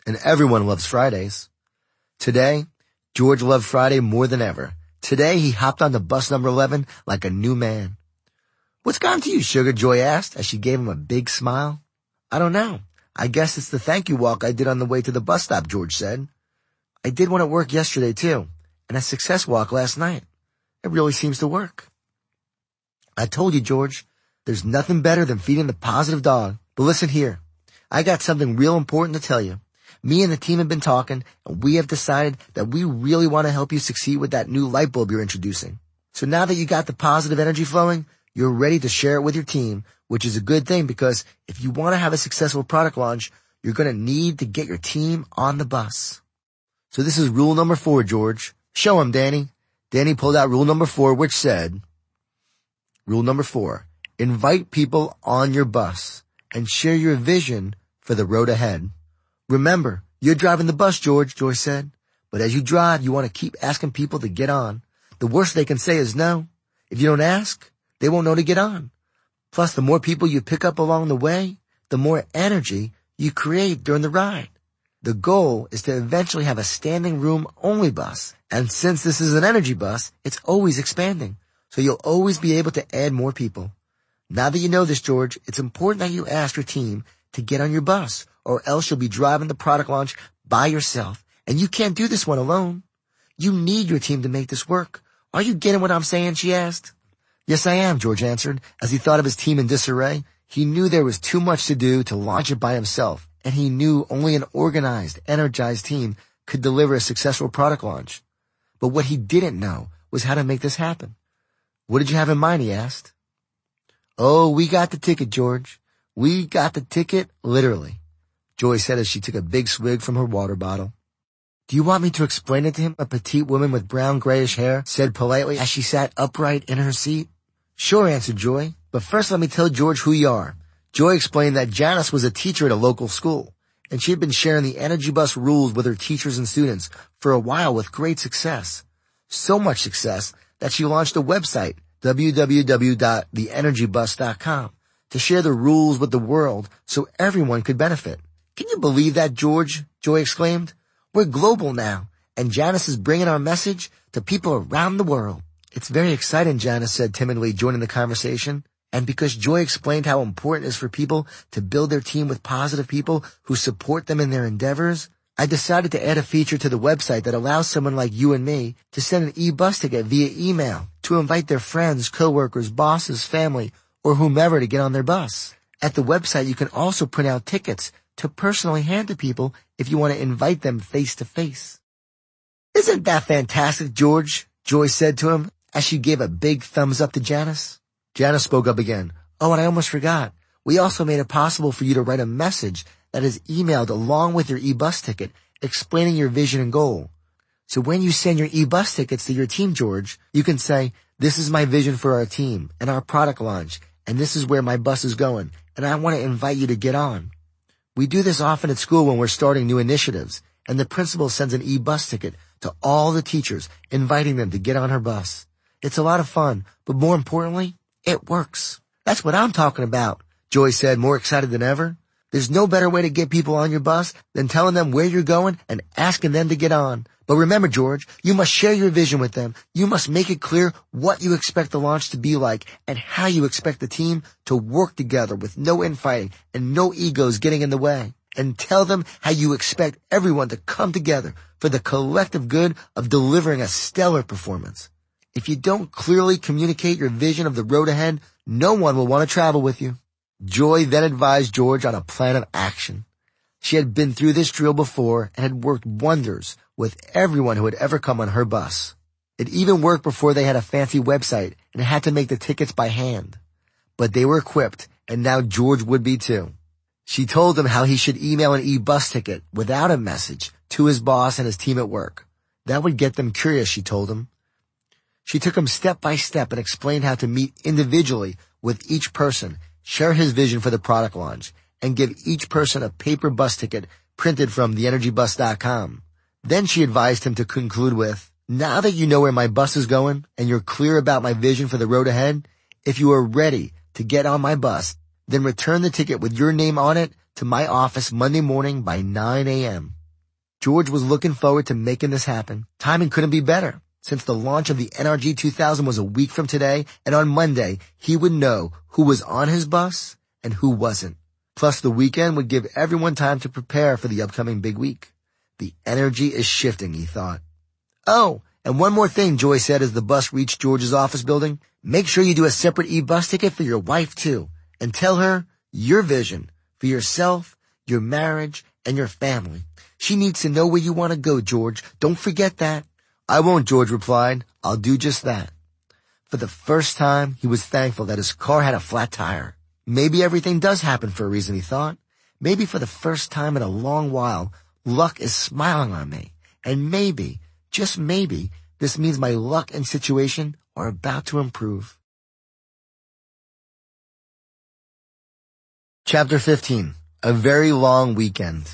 and everyone loves Fridays. Today, George loved Friday more than ever. Today, he hopped onto bus number 11 like a new man. "What's gotten to you, sugar?" Joy asked as she gave him a big smile. "I don't know. I guess it's the thank you walk I did on the way to the bus stop," George said. "I did one at work yesterday, too, and a success walk last night. It really seems to work." "I told you, George, there's nothing better than feeding the positive dog. But listen here. I got something real important to tell you. Me and the team have been talking, and we have decided that we really want to help you succeed with that new light bulb you're introducing. So now that you got the positive energy flowing, you're ready to share it with your team, which is a good thing because if you want to have a successful product launch, you're going to need to get your team on the bus. So this is rule number 4, George. Show him, Danny." Danny pulled out rule number 4, which said, Rule number 4, invite people on your bus and share your vision for the road ahead. "Remember, you're driving the bus, George," Joy said. "But as you drive, you want to keep asking people to get on. The worst they can say is no. If you don't ask, they won't know to get on. Plus, the more people you pick up along the way, the more energy you create during the ride. The goal is to eventually have a standing room only bus. And since this is an energy bus, it's always expanding. So you'll always be able to add more people. Now that you know this, George, it's important that you ask your team to get on your bus, or else you'll be driving the product launch by yourself. And you can't do this one alone. You need your team to make this work. Are you getting what I'm saying?" she asked. "Yes, I am," George answered. As he thought of his team in disarray, he knew there was too much to do to launch it by himself, and he knew only an organized, energized team could deliver a successful product launch. But what he didn't know was how to make this happen. "What did you have in mind?" he asked. "Oh, we got the ticket, George. We got the ticket, literally," Joy said as she took a big swig from her water bottle. "Do you want me to explain it to him?" a petite woman with brown grayish hair said politely as she sat upright in her seat. "Sure," answered Joy, "but first let me tell George who you are." Joy explained that Janice was a teacher at a local school, and she had been sharing the Energy Bus rules with her teachers and students for a while with great success. So much success that she launched a website, www.theenergybus.com, to share the rules with the world so everyone could benefit. "Can you believe that, George?" Joy exclaimed. "We're global now, and Janice is bringing our message to people around the world." "It's very exciting," Janice said timidly, joining the conversation. And because Joy explained how important it is for people to build their team with positive people who support them in their endeavors, I decided to add a feature to the website that allows someone like you and me to send an e-bus ticket via email to invite their friends, coworkers, bosses, family, or whomever to get on their bus. At the website, you can also print out tickets to personally hand to people if you want to invite them face to face. "Isn't that fantastic, George?" Joy said to him as she gave a big thumbs up to Janice. Janice spoke up again. "Oh, and I almost forgot. We also made it possible for you to write a message that is emailed along with your e-bus ticket explaining your vision and goal. So when you send your e-bus tickets to your team, George, you can say, 'This is my vision for our team and our product launch, and this is where my bus is going, and I want to invite you to get on.' We do this often at school when we're starting new initiatives, and the principal sends an e-bus ticket to all the teachers, inviting them to get on her bus. It's a lot of fun, but more importantly, it works." "That's what I'm talking about," Joy said, more excited than ever. "There's no better way to get people on your bus than telling them where you're going and asking them to get on. But remember, George, you must share your vision with them. You must make it clear what you expect the launch to be like and how you expect the team to work together with no infighting and no egos getting in the way. And tell them how you expect everyone to come together for the collective good of delivering a stellar performance. If you don't clearly communicate your vision of the road ahead, no one will want to travel with you." Joy then advised George on a plan of action. She had been through this drill before and had worked wonders with everyone who had ever come on her bus. It even worked before they had a fancy website and had to make the tickets by hand. But they were equipped, and now George would be too. She told him how he should email an e-bus ticket without a message to his boss and his team at work. That would get them curious, she told him. She took him step by step and explained how to meet individually with each person, share his vision for the product launch, and give each person a paper bus ticket printed from theenergybus.com. Then she advised him to conclude with, "Now that you know where my bus is going and you're clear about my vision for the road ahead, if you are ready to get on my bus, then return the ticket with your name on it to my office Monday morning by 9 a.m. George was looking forward to making this happen. Timing couldn't be better, since the launch of the NRG 2000 was a week from today, and on Monday, he would know who was on his bus and who wasn't. Plus, the weekend would give everyone time to prepare for the upcoming big week. The energy is shifting, he thought. Oh, and one more thing, Joy said as the bus reached George's office building. Make sure you do a separate e-bus ticket for your wife, too, and tell her your vision for yourself, your marriage, and your family. She needs to know where you want to go, George. Don't forget that. I won't, George replied. I'll do just that. For the first time, he was thankful that his car had a flat tire. Maybe everything does happen for a reason, he thought. Maybe for the first time in a long while, luck is smiling on me. And maybe, just maybe, this means my luck and situation are about to improve. Chapter 15. A very long weekend.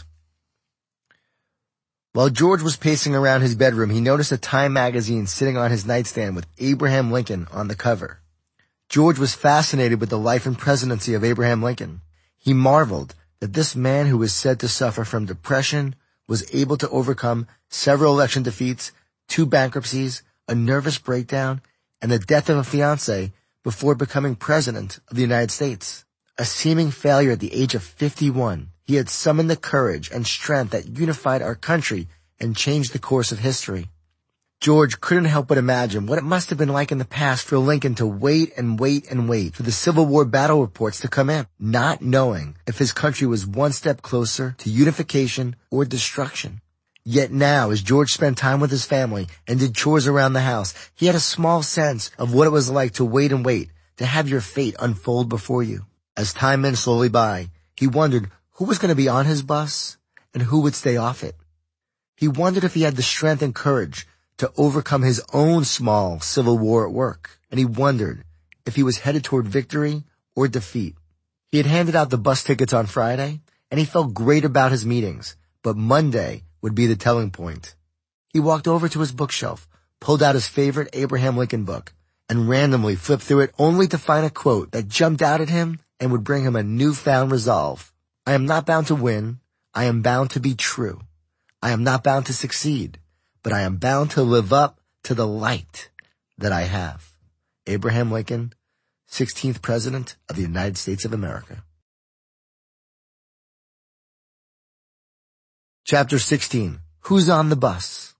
While George was pacing around his bedroom, he noticed a Time magazine sitting on his nightstand with Abraham Lincoln on the cover. George was fascinated with the life and presidency of Abraham Lincoln. He marveled that this man who was said to suffer from depression was able to overcome several election defeats, 2 bankruptcies, a nervous breakdown, and the death of a fiancée before becoming president of the United States. A seeming failure at the age of 51, he had summoned the courage and strength that unified our country and changed the course of history. George couldn't help but imagine what it must have been like in the past for Lincoln to wait and wait and wait for the Civil War battle reports to come in, not knowing if his country was one step closer to unification or destruction. Yet now, as George spent time with his family and did chores around the house, he had a small sense of what it was like to wait and wait, to have your fate unfold before you. As time went slowly by, he wondered who was going to be on his bus and who would stay off it. He wondered if he had the strength and courage to overcome his own small civil war at work, and he wondered if he was headed toward victory or defeat. He had handed out the bus tickets on Friday, and he felt great about his meetings, but Monday would be the telling point. He walked over to his bookshelf, pulled out his favorite Abraham Lincoln book, and randomly flipped through it only to find a quote that jumped out at him and would bring him a newfound resolve. I am not bound to win. I am bound to be true. I am not bound to succeed, but I am bound to live up to the light that I have. Abraham Lincoln, 16th President of the United States of America. Chapter 16. Who's on the bus?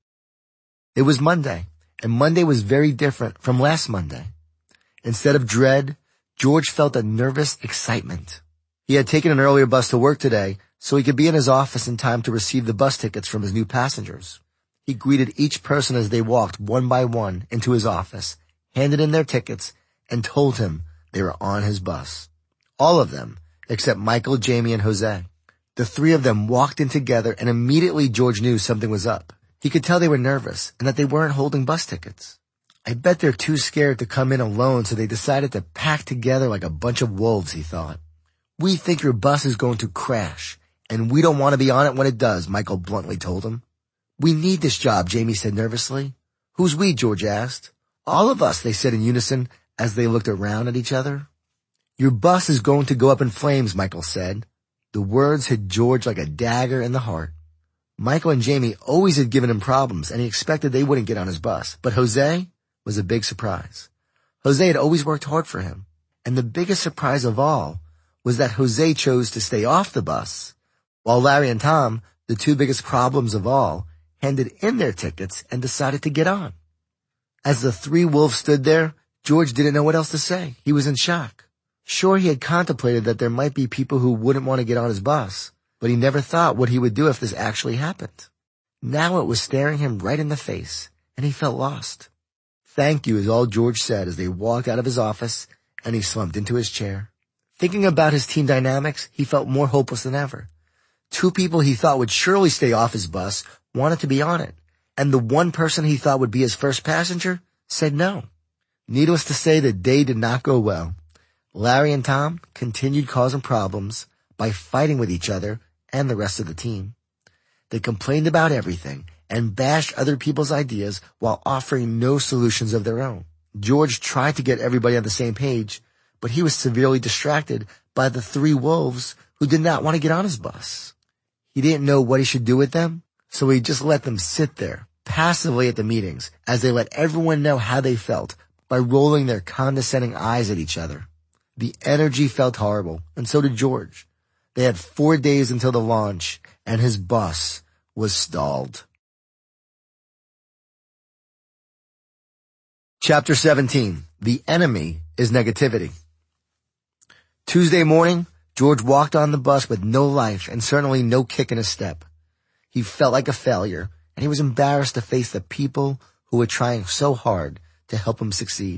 It was Monday, and Monday was very different from last Monday. Instead of dread, George felt a nervous excitement. He had taken an earlier bus to work today, so he could be in his office in time to receive the bus tickets from his new passengers. He greeted each person as they walked one by one into his office, handed in their tickets, and told him they were on his bus. All of them, except Michael, Jamie, and Jose. The 3 of them walked in together, and immediately George knew something was up. He could tell they were nervous and that they weren't holding bus tickets. I bet they're too scared to come in alone, so they decided to pack together like a bunch of wolves, he thought. We think your bus is going to crash, and we don't want to be on it when it does, Michael bluntly told him. We need this job, Jamie said nervously. Who's we, George asked. All of us, they said in unison as they looked around at each other. Your bus is going to go up in flames, Michael said. The words hit George like a dagger in the heart. Michael and Jamie always had given him problems, and he expected they wouldn't get on his bus. But Jose was a big surprise. Jose had always worked hard for him, and the biggest surprise of all was that Jose chose to stay off the bus, while Larry and Tom, the 2 biggest problems of all, handed in their tickets and decided to get on. As the 3 wolves stood there, George didn't know what else to say. He was in shock. Sure, he had contemplated that there might be people who wouldn't want to get on his bus, but he never thought what he would do if this actually happened. Now it was staring him right in the face, and he felt lost. Thank you is all George said as they walked out of his office, and he slumped into his chair. Thinking about his team dynamics, he felt more hopeless than ever. 2 people he thought would surely stay off his bus wanted to be on it, and the 1 person he thought would be his first passenger said no. Needless to say, the day did not go well. Larry and Tom continued causing problems by fighting with each other and the rest of the team. They complained about everything and bashed other people's ideas while offering no solutions of their own. George tried to get everybody on the same page, but he was severely distracted by the 3 wolves who did not want to get on his bus. He didn't know what he should do with them, So he just let them sit there, passively at the meetings, as they let everyone know how they felt by rolling their condescending eyes at each other. The energy felt horrible, and so did George. They had 4 days until the launch, and his bus was stalled. Chapter 17. The enemy is negativity. Tuesday morning, George walked on the bus with no life and certainly no kick in his step. He felt like a failure, and he was embarrassed to face the people who were trying so hard to help him succeed.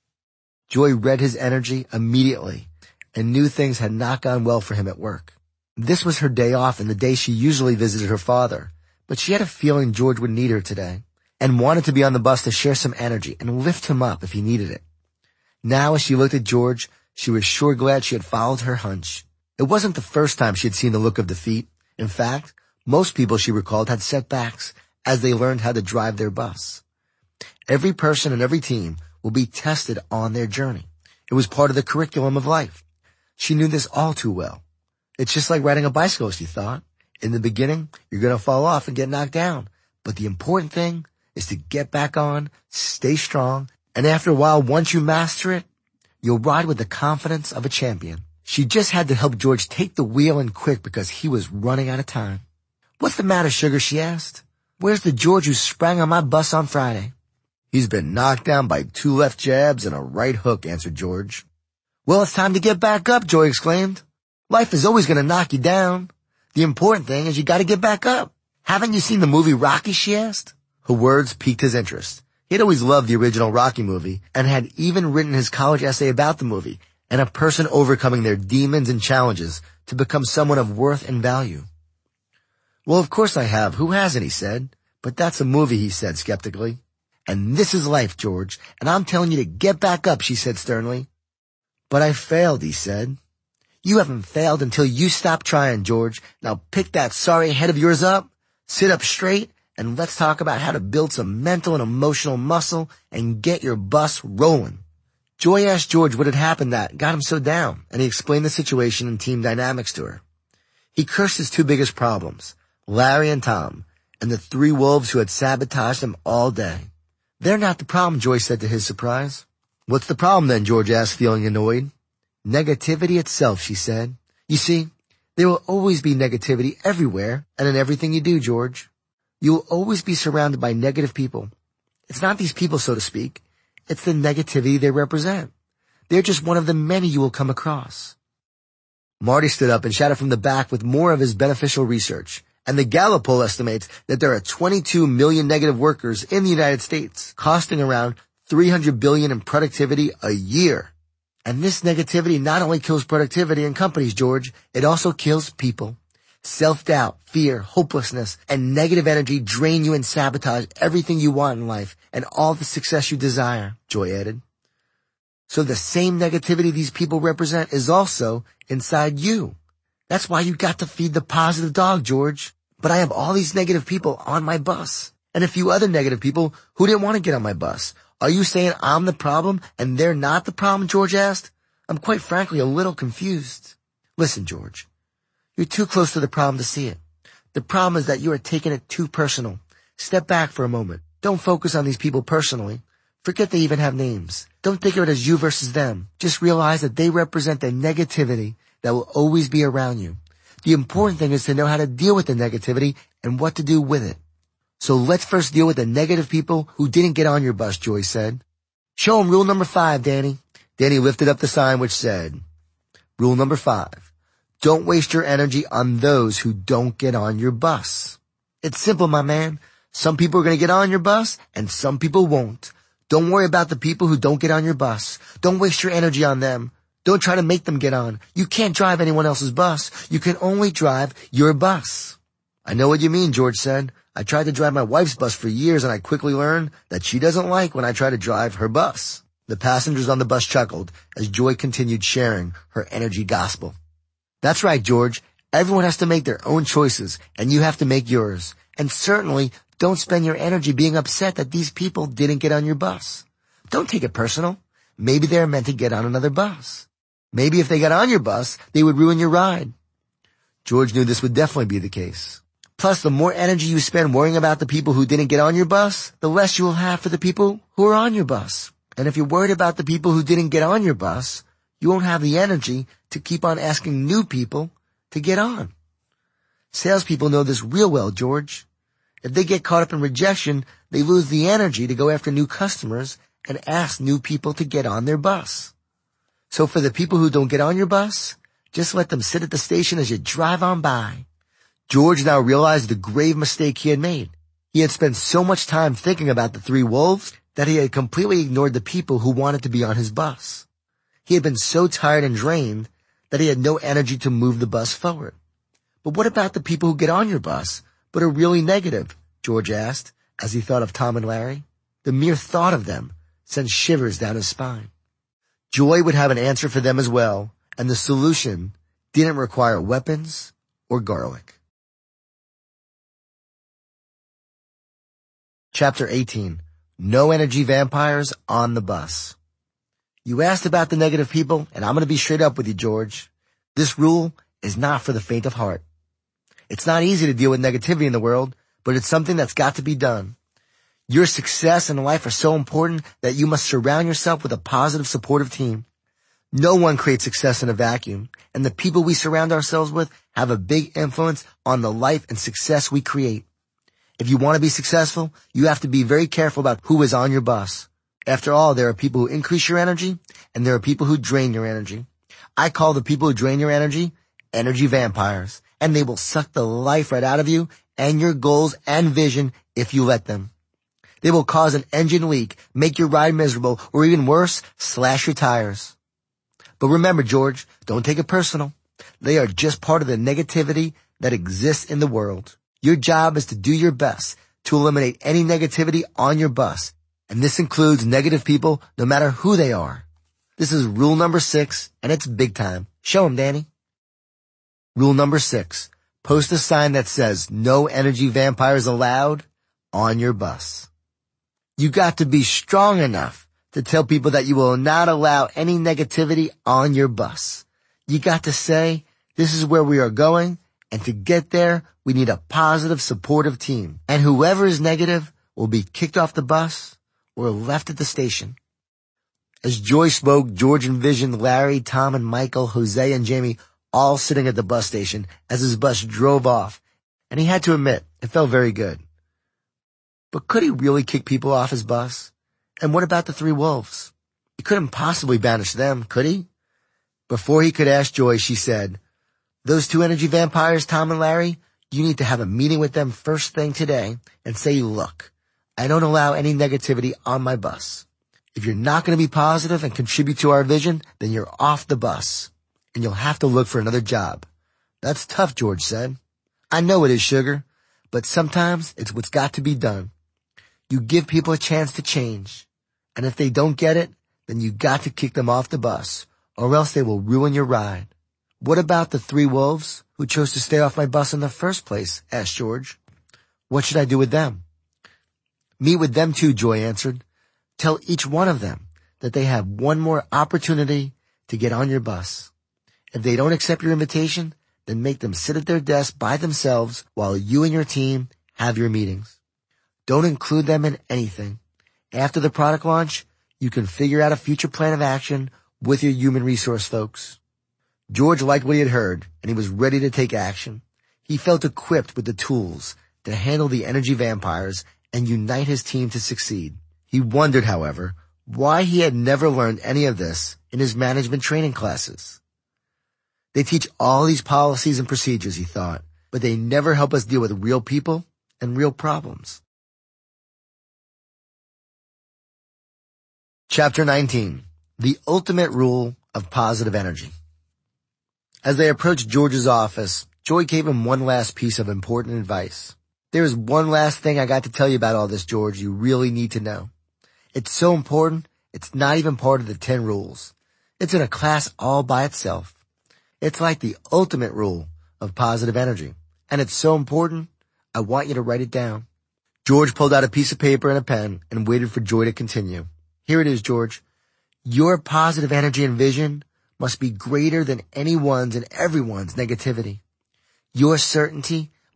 Joy read his energy immediately and knew things had not gone well for him at work. This was her day off and the day she usually visited her father, but she had a feeling George would need her today and wanted to be on the bus to share some energy and lift him up if he needed it. Now as she looked at George, she was sure glad she had followed her hunch. It wasn't the first time she had seen the look of defeat. In fact, most people she recalled had setbacks as they learned how to drive their bus. Every person and every team will be tested on their journey. It was part of the curriculum of life. She knew this all too well. It's just like riding a bicycle, she thought. In the beginning, you're going to fall off and get knocked down. But the important thing is to get back on, stay strong, and after a while, once you master it, you'll ride with the confidence of a champion. She just had to help George take the wheel and quick because he was running out of time. "What's the matter, sugar?" she asked. "Where's the George who sprang on my bus on Friday?" "He's been knocked down by 2 left jabs and a right hook," answered George. "Well, it's time to get back up," Joy exclaimed. "Life is always going to knock you down. The important thing is you got to get back up. Haven't you seen the movie Rocky?" she asked. Her words piqued his interest. He had always loved the original Rocky movie and had even written his college essay about the movie and a person overcoming their demons and challenges to become someone of worth and value. "Well, of course I have. Who hasn't?" he said. "But that's a movie," he said skeptically. "And this is life, George, and I'm telling you to get back up," she said sternly. "But I failed," he said. "You haven't failed until you stop trying, George. Now pick that sorry head of yours up, sit up straight, and let's talk about how to build some mental and emotional muscle and get your bus rolling." Joy asked George what had happened that got him so down, and he explained the situation and team dynamics to her. He cursed his 2 biggest problems, Larry and Tom, and the 3 wolves who had sabotaged him all day. "They're not the problem," Joy said to his surprise. "What's the problem then?" George asked, feeling annoyed. "Negativity itself," she said. "You see, there will always be negativity everywhere and in everything you do, George. You will always be surrounded by negative people. It's not these people, so to speak. It's the negativity they represent. They're just one of the many you will come across." Marty stood up and shouted from the back with more of his beneficial research. And the Gallup poll estimates that there are 22 million negative workers in the United States, costing around $300 billion in productivity a year. And this negativity not only kills productivity in companies, George, it also kills people. Self-doubt, fear, hopelessness, and negative energy drain you and sabotage everything you want in life and all the success you desire, Joy added. So the same negativity these people represent is also inside you. That's why you got to feed the positive dog, George. But I have all these negative people on my bus and a few other negative people who didn't want to get on my bus. Are you saying I'm the problem and they're not the problem, George asked. I'm quite frankly a little confused. Listen, George, you're too close to the problem to see it. The problem is that you are taking it too personal. Step back for a moment. Don't focus on these people personally. Forget they even have names. Don't think of it as you versus them. Just realize that they represent the negativity that will always be around you. The important thing is to know how to deal with the negativity and what to do with it. So let's first deal with the negative people who didn't get on your bus, Joy said. "Show them rule number 5, Danny." Danny lifted up the sign which said, "Rule number 5. Don't waste your energy on those who don't get on your bus." It's simple, my man. Some people are going to get on your bus and some people won't. Don't worry about the people who don't get on your bus. Don't waste your energy on them. Don't try to make them get on. You can't drive anyone else's bus. You can only drive your bus. "I know what you mean," George said. "I tried to drive my wife's bus for years and I quickly learned that she doesn't like when I try to drive her bus." The passengers on the bus chuckled as Joy continued sharing her energy gospel. "That's right, George. Everyone has to make their own choices and you have to make yours. And certainly don't spend your energy being upset that these people didn't get on your bus. Don't take it personal. Maybe they're meant to get on another bus. Maybe if they got on your bus, they would ruin your ride." George knew this would definitely be the case. Plus, the more energy you spend worrying about the people who didn't get on your bus, the less you will have for the people who are on your bus. And if you're worried about the people who didn't get on your bus, you won't have the energy to keep on asking new people to get on. Salespeople know this real well, George. If they get caught up in rejection, they lose the energy to go after new customers and ask new people to get on their bus. So for the people who don't get on your bus, just let them sit at the station as you drive on by. George now realized the grave mistake he had made. He had spent so much time thinking about the three wolves that he had completely ignored the people who wanted to be on his bus. He had been so tired and drained that he had no energy to move the bus forward. But what about the people who get on your bus but are really negative? George asked as he thought of Tom and Larry. The mere thought of them sent shivers down his spine. Joy would have an answer for them as well, and the solution didn't require weapons or garlic. Chapter 18. No energy vampires on the bus. You asked about the negative people, and I'm going to be straight up with you, George. This rule is not for the faint of heart. It's not easy to deal with negativity in the world, but it's something that's got to be done. Your success and life are so important that you must surround yourself with a positive, supportive team. No one creates success in a vacuum, and the people we surround ourselves with have a big influence on the life and success we create. If you want to be successful, you have to be very careful about who is on your bus. After all, there are people who increase your energy, and there are people who drain your energy. I call the people who drain your energy vampires, and they will suck the life right out of you and your goals and vision if you let them. They will cause an engine leak, make your ride miserable, or even worse, slash your tires. But remember, George, don't take it personal. They are just part of the negativity that exists in the world. Your job is to do your best to eliminate any negativity on your bus, and this includes negative people no matter who they are. This is rule number 6, and it's big time. Show 'em, Danny. Rule number 6, post a sign that says, "No energy vampires allowed" on your bus. You got to be strong enough to tell people that you will not allow any negativity on your bus. You got to say, this is where we are going, and to get there, we need a positive, supportive team. And whoever is negative will be kicked off the bus or left at the station. As Joy spoke, George envisioned Larry, Tom, and Michael, Jose, and Jamie all sitting at the bus station as his bus drove off, and he had to admit, it felt very good. But could he really kick people off his bus? And what about the three wolves? He couldn't possibly banish them, could he? Before he could ask Joy, she said, "Those two energy vampires, Tom and Larry, you need to have a meeting with them first thing today and say, look, I don't allow any negativity on my bus. If you're not going to be positive and contribute to our vision, then you're off the bus, and you'll have to look for another job." That's tough, George said. I know it is, sugar, but sometimes it's what's got to be done. You give people a chance to change, and if they don't get it, then you got to kick them off the bus, or else they will ruin your ride. What about the three wolves who chose to stay off my bus in the first place? Asked George. What should I do with them? Meet with them too, Joy answered. Tell each one of them that they have one more opportunity to get on your bus. If they don't accept your invitation, then make them sit at their desk by themselves while you and your team have your meetings. Don't include them in anything. After the product launch, you can figure out a future plan of action with your human resource folks. George liked what he had heard, and he was ready to take action. He felt equipped with the tools to handle the energy vampires and unite his team to succeed. He wondered, however, why he had never learned any of this in his management training classes. They teach all these policies and procedures, he thought, but they never help us deal with real people and real problems. Chapter 19. The Ultimate Rule of Positive Energy. As they approached George's office, Joy gave him one last piece of important advice. There is one last thing I got to tell you about all this, George, you really need to know. It's so important, it's not even part of the 10 rules. It's in a class all by itself. It's like the ultimate rule of positive energy. And it's so important, I want you to write it down. George pulled out a piece of paper and a pen and waited for Joy to continue. Here it is, George. Your positive energy and vision must be greater than anyone's and everyone's negativity. Your certainty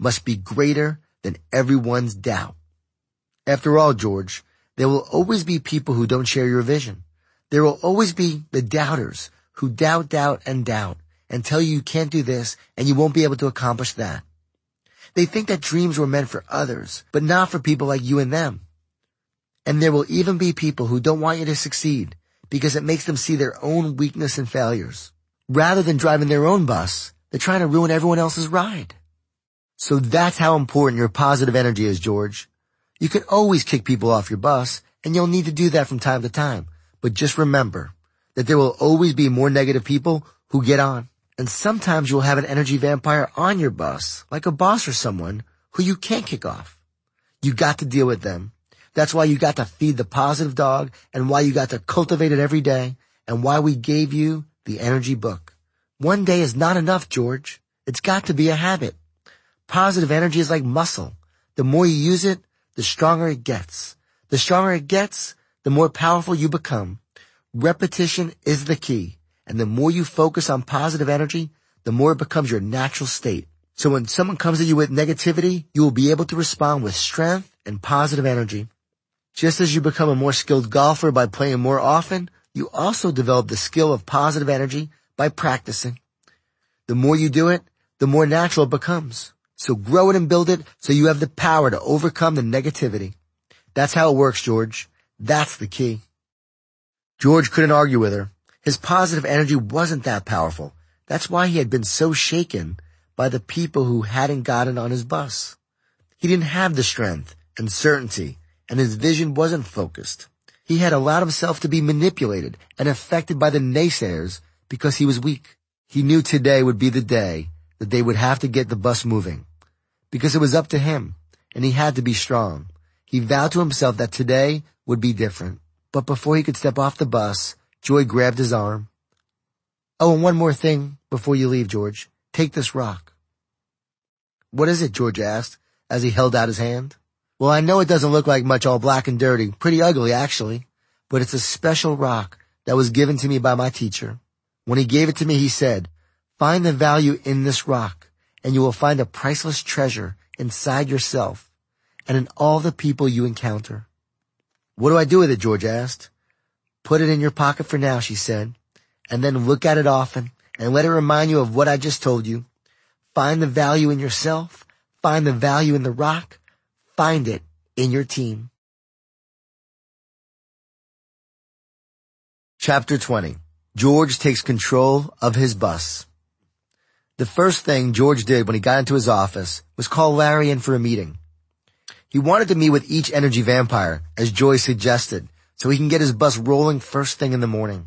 must be greater than everyone's doubt. After all, George, there will always be people who don't share your vision. There will always be the doubters who doubt and tell you can't do this and you won't be able to accomplish that. They think that dreams were meant for others, but not for people like you and them. And there will even be people who don't want you to succeed because it makes them see their own weakness and failures. Rather than driving their own bus, they're trying to ruin everyone else's ride. So that's how important your positive energy is, George. You can always kick people off your bus, and you'll need to do that from time to time. But just remember that there will always be more negative people who get on. And sometimes you'll have an energy vampire on your bus, like a boss or someone who you can't kick off. You got to deal with them. That's why you got to feed the positive dog and why you got to cultivate it every day and why we gave you the energy book. One day is not enough, George. It's got to be a habit. Positive energy is like muscle. The more you use it, the stronger it gets. The stronger it gets, the more powerful you become. Repetition is the key. And the more you focus on positive energy, the more it becomes your natural state. So when someone comes at you with negativity, you will be able to respond with strength and positive energy. Just as you become a more skilled golfer by playing more often, you also develop the skill of positive energy by practicing. The more you do it, the more natural it becomes. So grow it and build it so you have the power to overcome the negativity. That's how it works, George. That's the key. George couldn't argue with her. His positive energy wasn't that powerful. That's why he had been so shaken by the people who hadn't gotten on his bus. He didn't have the strength and certainty, and his vision wasn't focused. He had allowed himself to be manipulated and affected by the naysayers because he was weak. He knew today would be the day that they would have to get the bus moving, because it was up to him, and he had to be strong. He vowed to himself that today would be different. But before he could step off the bus, Joy grabbed his arm. Oh, and one more thing before you leave, George. Take this rock. What is it? George asked as he held out his hand. Well, I know it doesn't look like much, all black and dirty. Pretty ugly, actually. But it's a special rock that was given to me by my teacher. When he gave it to me, he said, find the value in this rock, and you will find a priceless treasure inside yourself and in all the people you encounter. What do I do with it? George asked. Put it in your pocket for now, she said, and then look at it often and let it remind you of what I just told you. Find the value in yourself. Find the value in the rock. Find it in your team. Chapter 20. George takes control of his bus. The first thing George did when he got into his office was call Larry in for a meeting. He wanted to meet with each energy vampire, as Joy suggested, so he can get his bus rolling first thing in the morning.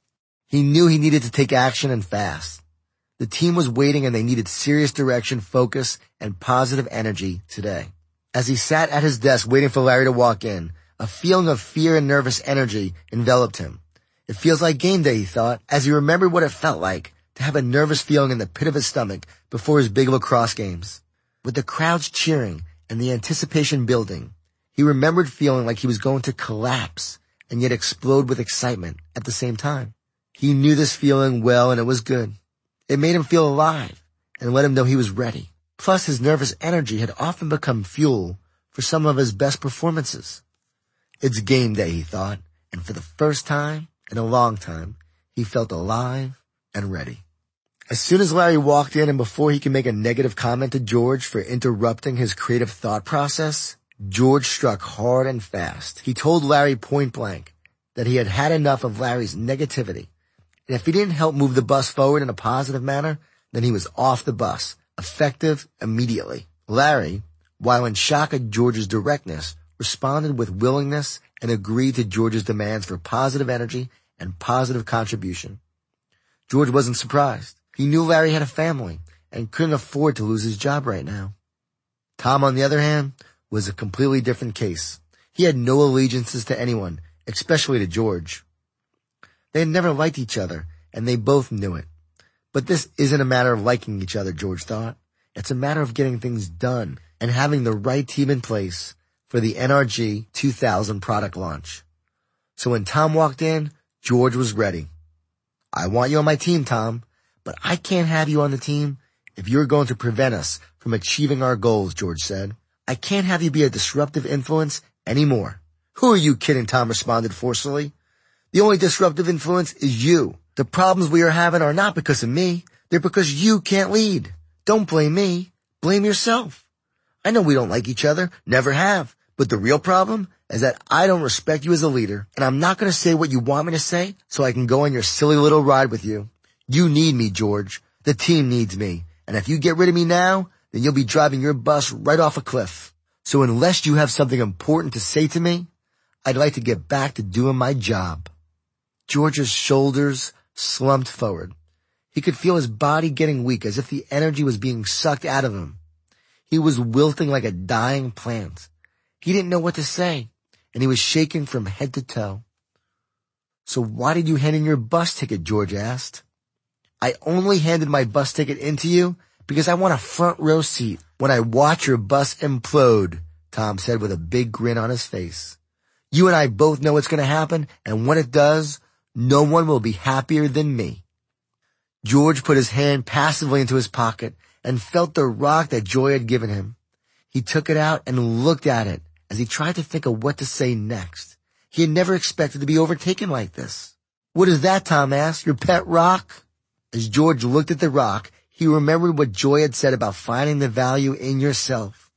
He knew he needed to take action and fast. The team was waiting and they needed serious direction, focus, and positive energy today. As he sat at his desk waiting for Larry to walk in, a feeling of fear and nervous energy enveloped him. It feels like game day, he thought, as he remembered what it felt like to have a nervous feeling in the pit of his stomach before his big lacrosse games. With the crowds cheering and the anticipation building, he remembered feeling like he was going to collapse and yet explode with excitement at the same time. He knew this feeling well, and it was good. It made him feel alive and let him know he was ready. Plus, his nervous energy had often become fuel for some of his best performances. It's game day, he thought, and for the first time in a long time, he felt alive and ready. As soon as Larry walked in and before he could make a negative comment to George for interrupting his creative thought process, George struck hard and fast. He told Larry point blank that he had had enough of Larry's negativity. And if he didn't help move the bus forward in a positive manner, then he was off the bus, effective immediately. Larry, while in shock at George's directness, responded with willingness and agreed to George's demands for positive energy and positive contribution. George wasn't surprised. He knew Larry had a family and couldn't afford to lose his job right now. Tom, on the other hand, was a completely different case. He had no allegiances to anyone, especially to George. They had never liked each other, and they both knew it. But this isn't a matter of liking each other, George thought. It's a matter of getting things done and having the right team in place for the NRG 2000 product launch. So when Tom walked in, George was ready. I want you on my team, Tom, but I can't have you on the team if you're going to prevent us from achieving our goals, George said. I can't have you be a disruptive influence anymore. Who are you kidding? Tom responded forcefully. The only disruptive influence is you. The problems we are having are not because of me. They're because you can't lead. Don't blame me. Blame yourself. I know we don't like each other, never have. But the real problem is that I don't respect you as a leader, and I'm not going to say what you want me to say so I can go on your silly little ride with you. You need me, George. The team needs me. And if you get rid of me now, then you'll be driving your bus right off a cliff. So unless you have something important to say to me, I'd like to get back to doing my job. George's shoulders slumped forward. He could feel his body getting weak, as if the energy was being sucked out of him. He was wilting like a dying plant. He didn't know what to say, and he was shaking from head to toe. So why did you hand in your bus ticket? George asked. I only handed my bus ticket in to you because I want a front row seat when I watch your bus implode, Tom said with a big grin on his face. You and I both know what's going to happen, and when it does, no one will be happier than me. George put his hand passively into his pocket and felt the rock that Joy had given him. He took it out and looked at it as he tried to think of what to say next. He had never expected to be overtaken like this. What is that? Tom asked. Your pet rock? As George looked at the rock, he remembered what Joy had said about finding the value in yourself.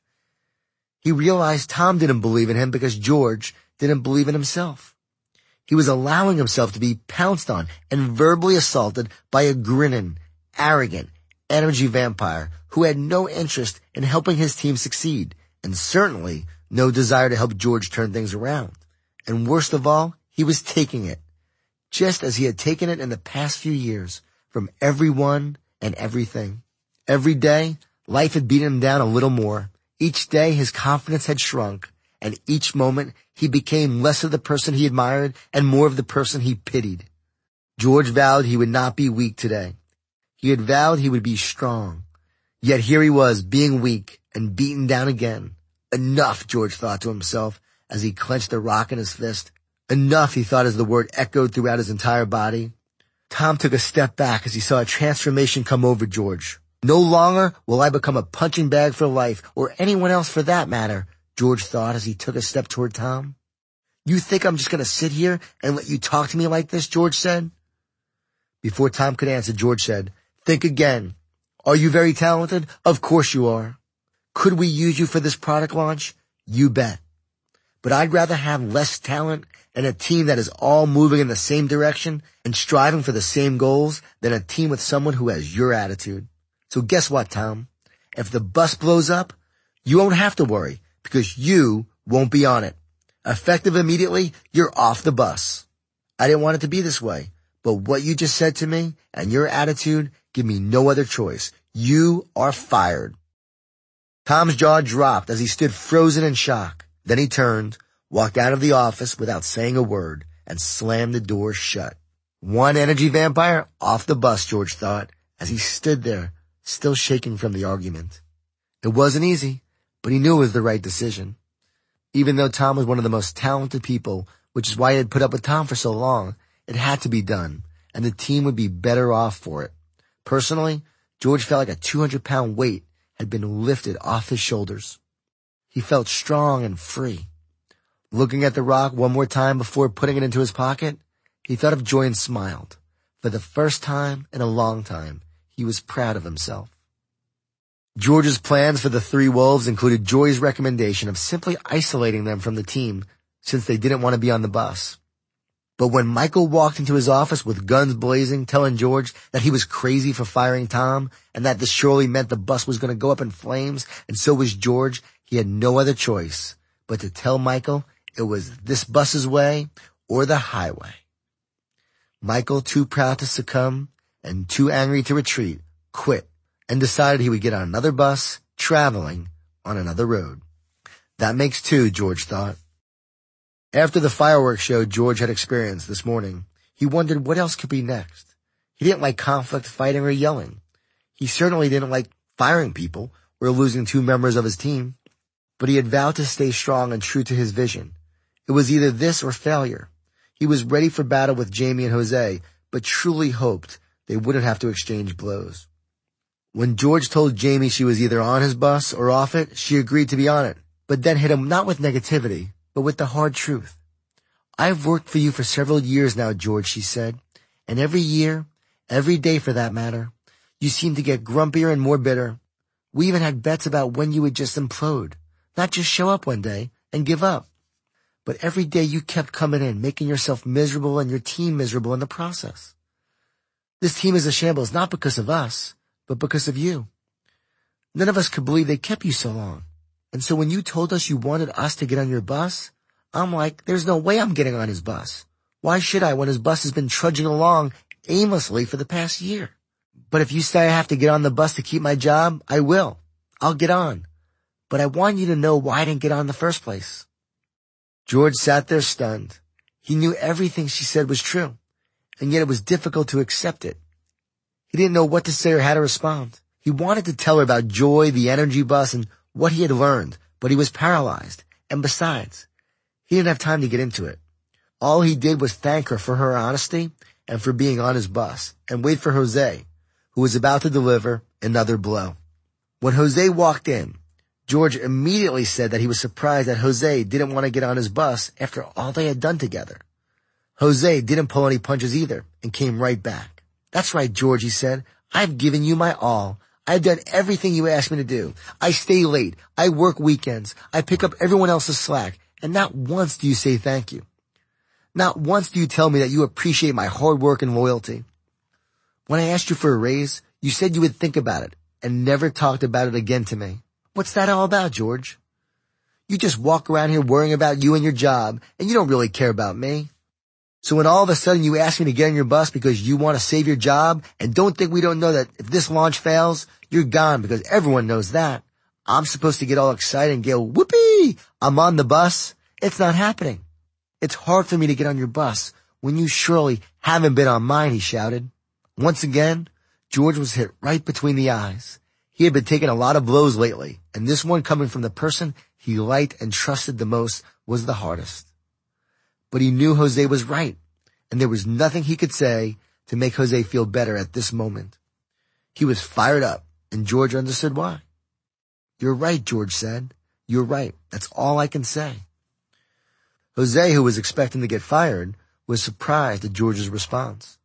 He realized Tom didn't believe in him because George didn't believe in himself. He was allowing himself to be pounced on and verbally assaulted by a grinning, arrogant, energy vampire who had no interest in helping his team succeed, and certainly no desire to help George turn things around. And worst of all, he was taking it, just as he had taken it in the past few years, from everyone and everything. Every day, life had beaten him down a little more. Each day, his confidence had shrunk, and each moment, he became less of the person he admired and more of the person he pitied. George vowed he would not be weak today. He had vowed he would be strong. Yet here he was, being weak and beaten down again. Enough, George thought to himself as he clenched the rock in his fist. Enough, he thought as the word echoed throughout his entire body. Tom took a step back as he saw a transformation come over George. No longer will I become a punching bag for life, or anyone else for that matter, George thought as he took a step toward Tom. You think I'm just going to sit here and let you talk to me like this? George said. Before Tom could answer, George said, think again. Are you very talented? Of course you are. Could we use you for this product launch? You bet. But I'd rather have less talent and a team that is all moving in the same direction and striving for the same goals than a team with someone who has your attitude. So guess what, Tom? If the bus blows up, you won't have to worry because you won't be on it. Effective immediately, you're off the bus. I didn't want it to be this way, but what you just said to me and your attitude give me no other choice. You are fired. Tom's jaw dropped as he stood frozen in shock. Then he turned, walked out of the office without saying a word, and slammed the door shut. One energy vampire off the bus, George thought, as he stood there, still shaking from the argument. It wasn't easy, but he knew it was the right decision. Even though Tom was one of the most talented people, which is why he had put up with Tom for so long, it had to be done, and the team would be better off for it. Personally, George felt like a 200-pound weight had been lifted off his shoulders. He felt strong and free. Looking at the rock one more time before putting it into his pocket, he thought of Joy and smiled. For the first time in a long time, he was proud of himself. George's plans for the three wolves included Joy's recommendation of simply isolating them from the team since they didn't want to be on the bus. But when Michael walked into his office with guns blazing, telling George that he was crazy for firing Tom and that this surely meant the bus was going to go up in flames, and so was George, he had no other choice but to tell Michael it was this bus's way or the highway. Michael, too proud to succumb and too angry to retreat, quit and decided he would get on another bus traveling on another road. That makes two, George thought. After the fireworks show George had experienced this morning, he wondered what else could be next. He didn't like conflict, fighting, or yelling. He certainly didn't like firing people or losing two members of his team, but he had vowed to stay strong and true to his vision. It was either this or failure. He was ready for battle with Jamie and Jose, but truly hoped they wouldn't have to exchange blows. When George told Jamie she was either on his bus or off it, she agreed to be on it, but then hit him not with negativity, but with the hard truth. I've worked for you for several years now, George, she said, and every year, every day for that matter, you seem to get grumpier and more bitter. We even had bets about when you would just implode, not just show up one day and give up. But every day you kept coming in, making yourself miserable and your team miserable in the process. This team is a shambles not because of us, but because of you. None of us could believe they kept you so long. And so when you told us you wanted us to get on your bus, I'm like, there's no way I'm getting on his bus. Why should I when his bus has been trudging along aimlessly for the past year? But if you say I have to get on the bus to keep my job, I will. I'll get on. But I want you to know why I didn't get on in the first place. George sat there stunned. He knew everything she said was true, and yet it was difficult to accept it. He didn't know what to say or how to respond. He wanted to tell her about Joy, the energy bus, and what he had learned, but he was paralyzed. And besides, he didn't have time to get into it. All he did was thank her for her honesty and for being on his bus, and wait for Jose, who was about to deliver another blow. When Jose walked in, George immediately said that he was surprised that Jose didn't want to get on his bus after all they had done together. Jose didn't pull any punches either and came right back. That's right, George, he said. I've given you my all. I've done everything you asked me to do. I stay late. I work weekends. I pick up everyone else's slack. And not once do you say thank you. Not once do you tell me that you appreciate my hard work and loyalty. When I asked you for a raise, you said you would think about it and never talked about it again to me. What's that all about, George? You just walk around here worrying about you and your job, and you don't really care about me. So when all of a sudden you ask me to get on your bus because you want to save your job and don't think we don't know that if this launch fails, you're gone because everyone knows that, I'm supposed to get all excited and go, whoopee, I'm on the bus. It's not happening. It's hard for me to get on your bus when you surely haven't been on mine, he shouted. Once again, George was hit right between the eyes. He had been taking a lot of blows lately, and this one coming from the person he liked and trusted the most was the hardest. But he knew Jose was right, and there was nothing he could say to make Jose feel better at this moment. He was fired up, and George understood why. You're right, George said. You're right. That's all I can say. Jose, who was expecting to get fired, was surprised at George's response.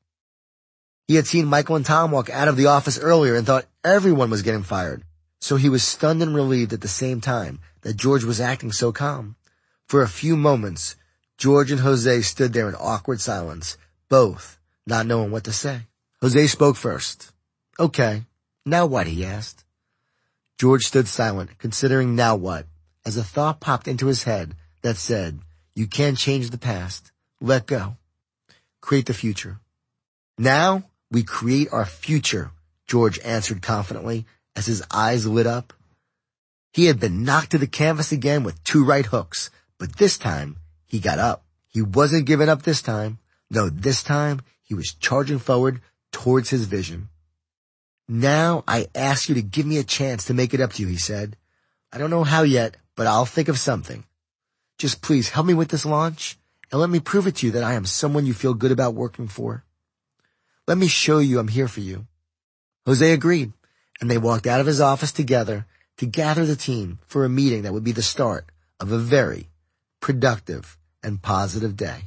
He had seen Michael and Tom walk out of the office earlier and thought everyone was getting fired. So he was stunned and relieved at the same time that George was acting so calm. For a few moments, George and Jose stood there in awkward silence, both not knowing what to say. Jose spoke first. Okay, now what? He asked. George stood silent, considering now what, as a thought popped into his head that said, you can't change the past. Let go. Create the future. Now we create our future, George answered confidently as his eyes lit up. He had been knocked to the canvas again with 2 right hooks, but this time he got up. He wasn't giving up this time. No, this time he was charging forward towards his vision. Now I ask you to give me a chance to make it up to you, he said. I don't know how yet, but I'll think of something. Just please help me with this launch and let me prove it to you that I am someone you feel good about working for. Let me show you I'm here for you. Jose agreed, and they walked out of his office together to gather the team for a meeting that would be the start of a very productive and positive day.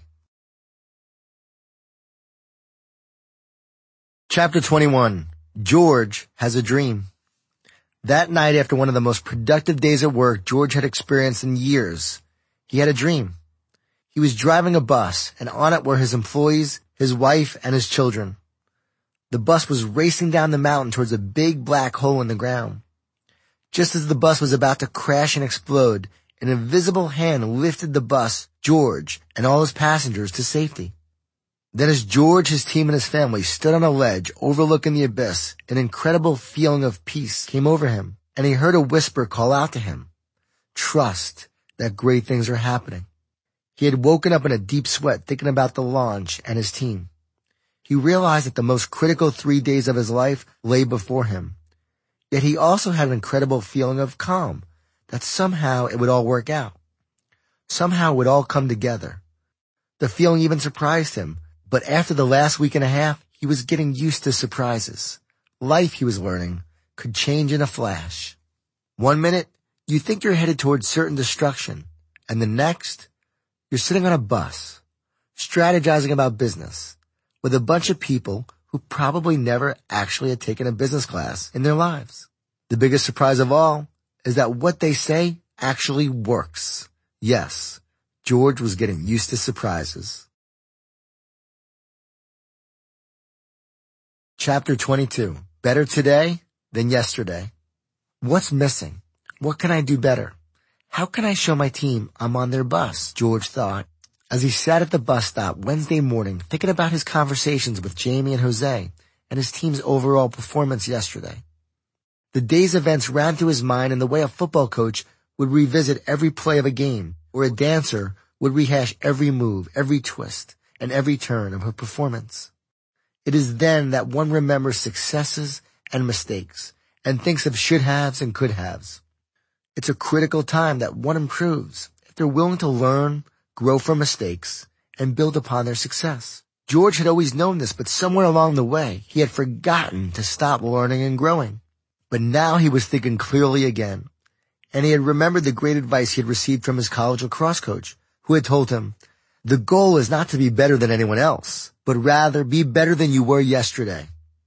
Chapter 21. George has a dream. That night, after one of the most productive days at work George had experienced in years, he had a dream. He was driving a bus, and on it were his employees, his wife, and his children. The bus was racing down the mountain towards a big black hole in the ground. Just as the bus was about to crash and explode, an invisible hand lifted the bus, George, and all his passengers to safety. Then as George, his team, and his family stood on a ledge overlooking the abyss, an incredible feeling of peace came over him, and he heard a whisper call out to him, "Trust that great things are happening." He had woken up in a deep sweat thinking about the launch and his team. He realized that the most critical 3 days of his life lay before him. Yet he also had an incredible feeling of calm, that somehow it would all work out. Somehow it would all come together. The feeling even surprised him, but after the last week and a half, he was getting used to surprises. Life, he was learning, could change in a flash. 1 minute, you think you're headed towards certain destruction, and the next, you're sitting on a bus, strategizing about business, with a bunch of people who probably never actually had taken a business class in their lives. The biggest surprise of all is that what they say actually works. Yes, George was getting used to surprises. Chapter 22. Better today than yesterday. What's missing? What can I do better? How can I show my team I'm on their bus? George thought, as he sat at the bus stop Wednesday morning thinking about his conversations with Jamie and Jose and his team's overall performance yesterday. The day's events ran through his mind in the way a football coach would revisit every play of a game, or a dancer would rehash every move, every twist, and every turn of her performance. It is then that one remembers successes and mistakes, and thinks of should-haves and could-haves. It's a critical time that one improves if they're willing to learn, grow from mistakes, and build upon their success. George had always known this, but somewhere along the way, he had forgotten to stop learning and growing. But now he was thinking clearly again, and he had remembered the great advice he had received from his college lacrosse coach, who had told him, the goal is not to be better than anyone else, but rather be better than you were yesterday.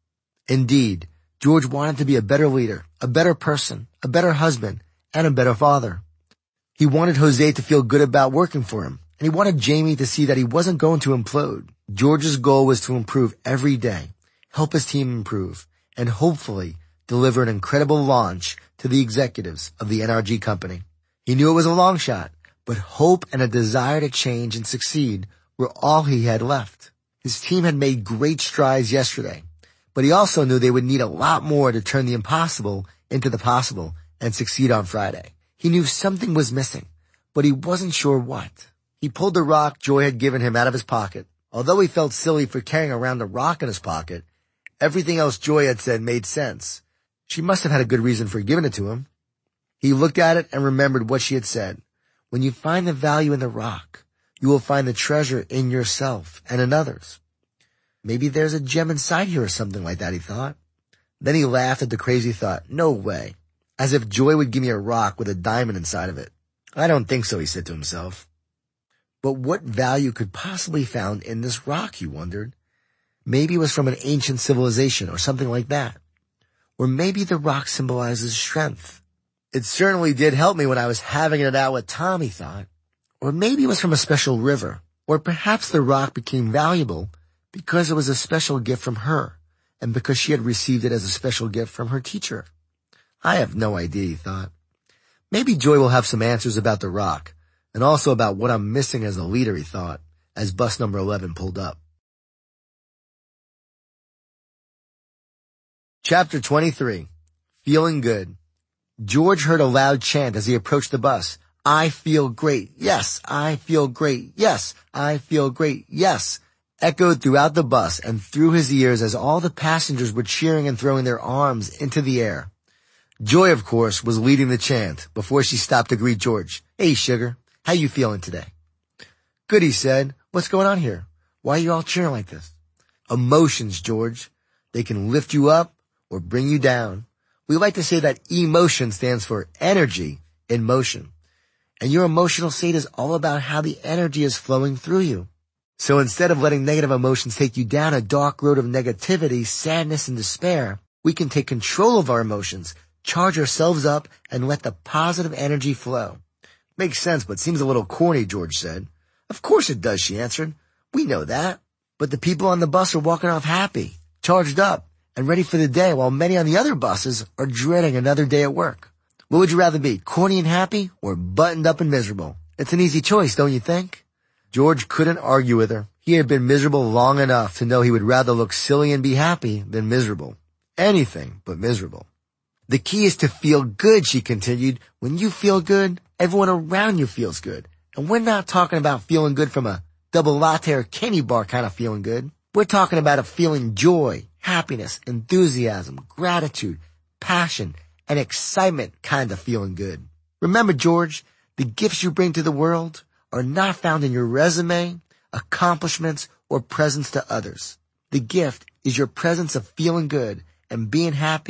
Indeed, George wanted to be a better leader, a better person, a better husband, and a better father. He wanted Jose to feel good about working for him, and he wanted Jamie to see that he wasn't going to implode. George's goal was to improve every day, help his team improve, and hopefully deliver an incredible launch to the executives of the NRG company. He knew it was a long shot, but hope and a desire to change and succeed were all he had left. His team had made great strides yesterday, but he also knew they would need a lot more to turn the impossible into the possible and succeed on Friday. He knew something was missing, but he wasn't sure what. He pulled the rock Joy had given him out of his pocket. Although he felt silly for carrying around the rock in his pocket, everything else Joy had said made sense. She must have had a good reason for giving it to him. He looked at it and remembered what she had said. When you find the value in the rock, you will find the treasure in yourself and in others. Maybe there's a gem inside here or something like that, he thought. Then he laughed at the crazy thought. No way. As if Joy would give me a rock with a diamond inside of it. I don't think so, he said to himself. But what value could possibly be found in this rock, he wondered. Maybe it was from an ancient civilization or something like that. Or maybe the rock symbolizes strength. It certainly did help me when I was having it out with Tom, he thought. Or maybe it was from a special river. Or perhaps the rock became valuable because it was a special gift from her, and because she had received it as a special gift from her teacher. I have no idea, he thought. Maybe Joy will have some answers about the rock, and also about what I'm missing as a leader, he thought, as bus number 11 pulled up. Chapter 23. Feeling Good. George heard a loud chant as he approached the bus. I feel great. Yes, I feel great. Yes, I feel great. Yes, echoed throughout the bus and through his ears as all the passengers were cheering and throwing their arms into the air. Joy, of course, was leading the chant before she stopped to greet George. Hey, sugar, how you feeling today? Good, he said. What's going on here? Why are you all cheering like this? Emotions, George. They can lift you up or bring you down. We like to say that emotion stands for energy in motion. And your emotional state is all about how the energy is flowing through you. So instead of letting negative emotions take you down a dark road of negativity, sadness, and despair, we can take control of our emotions, charge ourselves up, and let the positive energy flow. Makes sense, but seems a little corny, George said. Of course it does, she answered. We know that. But the people on the bus are walking off happy, charged up, and ready for the day, while many on the other buses are dreading another day at work. What would you rather be, corny and happy, or buttoned up and miserable? It's an easy choice, don't you think? George couldn't argue with her. He had been miserable long enough to know he would rather look silly and be happy than miserable. Anything but miserable. The key is to feel good, she continued. When you feel good, everyone around you feels good. And we're not talking about feeling good from a double latte or candy bar kind of feeling good. We're talking about a feeling joy, happiness, enthusiasm, gratitude, passion, and excitement kind of feeling good. Remember, George, the gifts you bring to the world are not found in your resume, accomplishments, or presents to others. The gift is your presence of feeling good and being happy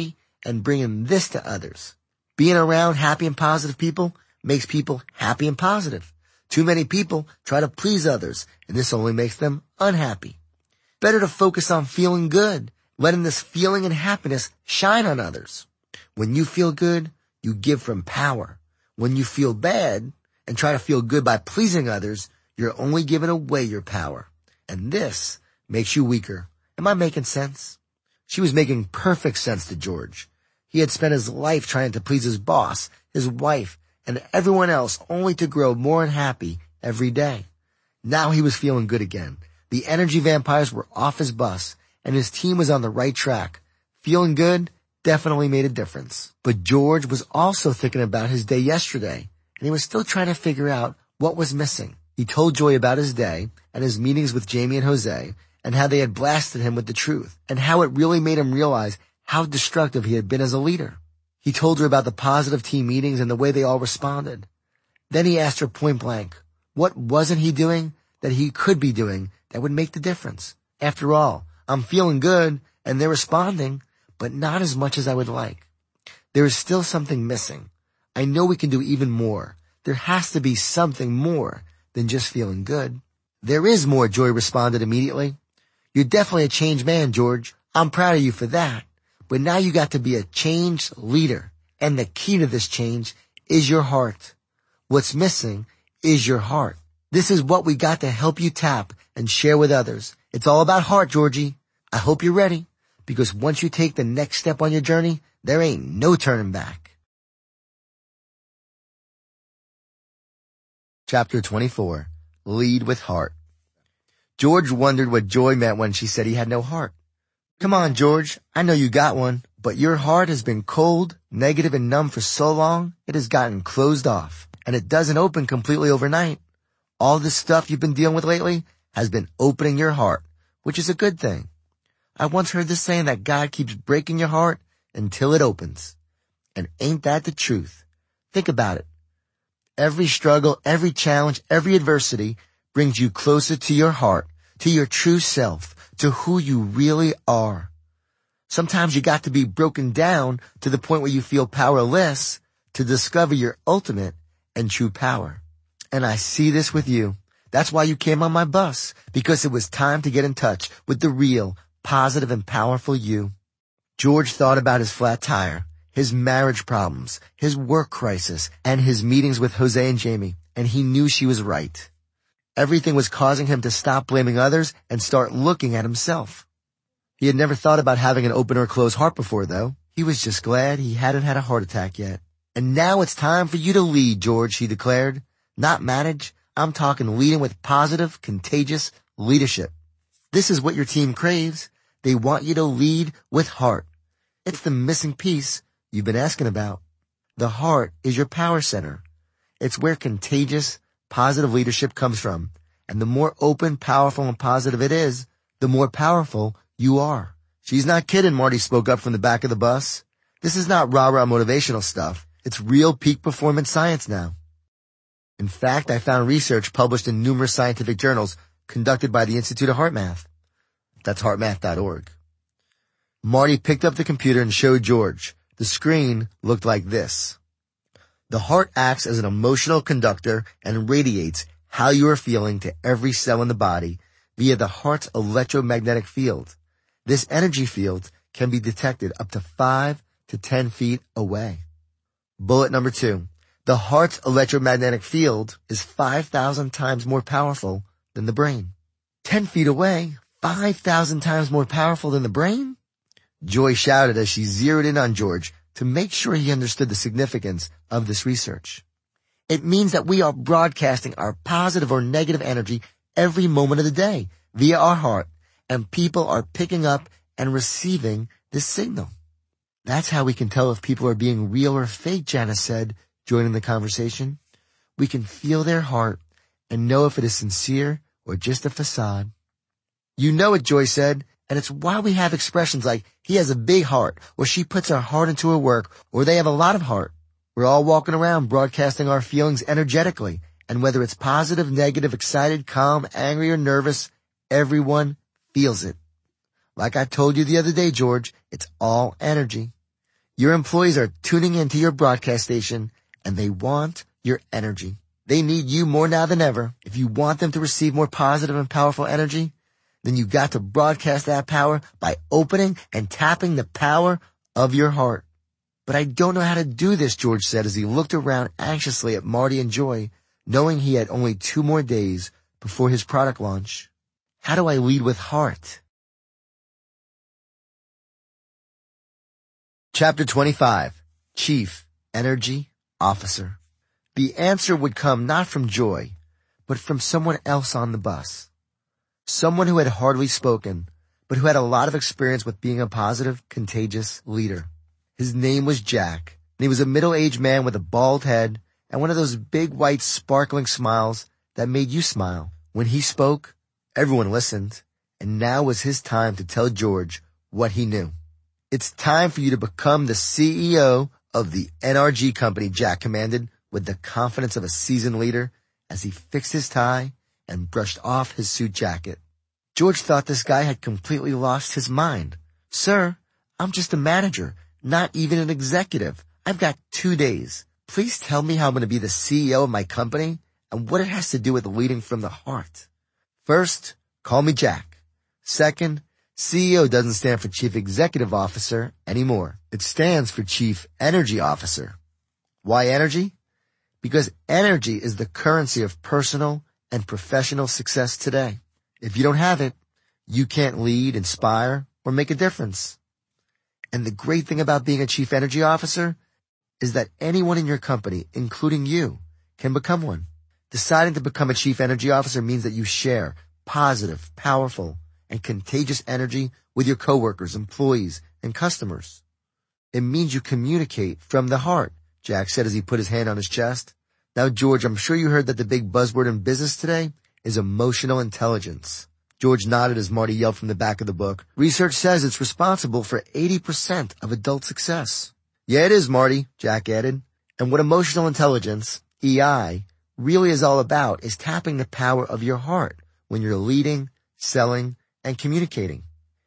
and bringing this to others. Being around happy and positive people makes people happy and positive. Too many people try to please others, and this only makes them unhappy. Better to focus on feeling good, letting this feeling and happiness shine on others. When you feel good, you give from power. When you feel bad and try to feel good by pleasing others, you're only giving away your power. And this makes you weaker. Am I making sense? She was making perfect sense to George. He had spent his life trying to please his boss, his wife, and everyone else only to grow more unhappy every day. Now he was feeling good again. The energy vampires were off his bus, and his team was on the right track. Feeling good definitely made a difference. But George was also thinking about his day yesterday, and he was still trying to figure out what was missing. He told Joy about his day and his meetings with Jamie and Jose, and how they had blasted him with the truth, and how it really made him realize how destructive he had been as a leader. He told her about the positive team meetings and the way they all responded. Then he asked her point blank, what wasn't he doing that he could be doing that would make the difference? After all, I'm feeling good and they're responding, but not as much as I would like. There is still something missing. I know we can do even more. There has to be something more than just feeling good. There is more, Joy responded immediately. You're definitely a changed man, George. I'm proud of you for that. But now you got to be a changed leader. And the key to this change is your heart. What's missing is your heart. This is what we got to help you tap and share with others. It's all about heart, Georgie. I hope you're ready, because once you take the next step on your journey, there ain't no turning back. Chapter 24. Lead with Heart. George wondered what Joy meant when she said he had no heart. Come on, George, I know you got one, but your heart has been cold, negative, and numb for so long, it has gotten closed off, and it doesn't open completely overnight. All this stuff you've been dealing with lately has been opening your heart, which is a good thing. I once heard this saying that God keeps breaking your heart until it opens. And ain't that the truth? Think about it. Every struggle, every challenge, every adversity brings you closer to your heart, to your true self, to who you really are. Sometimes you got to be broken down to the point where you feel powerless to discover your ultimate and true power. And I see this with you. That's why you came on my bus, because it was time to get in touch with the real, positive, and powerful you. George thought about his flat tire, his marriage problems, his work crisis, and his meetings with Jose and Jamie, and he knew she was right. Everything was causing him to stop blaming others and start looking at himself. He had never thought about having an open or closed heart before, though. He was just glad he hadn't had a heart attack yet. And now it's time for you to lead, George, he declared. Not manage. I'm talking leading with positive, contagious leadership. This is what your team craves. They want you to lead with heart. It's the missing piece you've been asking about. The heart is your power center. It's where contagious, positive leadership comes from. And the more open, powerful, and positive it is, the more powerful you are. She's not kidding, Marty spoke up from the back of the bus. This is not rah-rah motivational stuff. It's real peak performance science now. In fact, I found research published in numerous scientific journals conducted by the Institute of HeartMath. That's heartmath.org. Marty picked up the computer and showed George. The screen looked like this. The heart acts as an emotional conductor and radiates how you are feeling to every cell in the body via the heart's electromagnetic field. This energy field can be detected up to 5 to 10 feet away. Bullet number 2. The heart's electromagnetic field is 5,000 times more powerful than the brain. 10 feet away, 5,000 times more powerful than the brain? Joy shouted as she zeroed in on George to make sure he understood the significance of this research. It means that we are broadcasting our positive or negative energy every moment of the day via our heart, and people are picking up and receiving this signal. That's how we can tell if people are being real or fake, Janice said, joining the conversation. We can feel their heart and know if it is sincere or just a facade. You know it, Joy said, and it's why we have expressions like, he has a big heart, or she puts her heart into her work, or they have a lot of heart. We're all walking around broadcasting our feelings energetically, and whether it's positive, negative, excited, calm, angry, or nervous, everyone feels it. Like I told you the other day, George, it's all energy. Your employees are tuning into your broadcast station, and they want your energy. They need you more now than ever. If you want them to receive more positive and powerful energy, then you got to broadcast that power by opening and tapping the power of your heart. But I don't know how to do this, George said as he looked around anxiously at Marty and Joy, knowing he had only 2 more days before his product launch. How do I lead with heart? Chapter 25, Chief Energy Officer. The answer would come not from Joy, but from someone else on the bus. Someone who had hardly spoken, but who had a lot of experience with being a positive, contagious leader. His name was Jack, and he was a middle-aged man with a bald head and one of those big white sparkling smiles that made you smile. When he spoke, everyone listened, and now was his time to tell George what he knew. It's time for you to become the CEO of the NRG company, Jack commanded with the confidence of a seasoned leader as he fixed his tie and brushed off his suit jacket. George thought this guy had completely lost his mind. Sir, I'm just a manager, not even an executive. I've got 2 days. Please tell me how I'm going to be the CEO of my company and what it has to do with leading from the heart. First, call me Jack. Second, CEO doesn't stand for Chief Executive Officer anymore. It stands for Chief Energy Officer. Why energy? Because energy is the currency of personal and professional success today. If you don't have it, you can't lead, inspire, or make a difference. And the great thing about being a Chief Energy Officer is that anyone in your company, including you, can become one. Deciding to become a Chief Energy Officer means that you share positive, powerful, and contagious energy with your coworkers, employees, and customers. It means you communicate from the heart, Jack said as he put his hand on his chest. Now, George, I'm sure you heard that the big buzzword in business today is emotional intelligence. George nodded as Marty yelled from the back of the book. Research says it's responsible for 80% of adult success. Yeah, it is, Marty, Jack added. And what emotional intelligence, EI, really is all about is tapping the power of your heart when you're leading, selling, and communicating.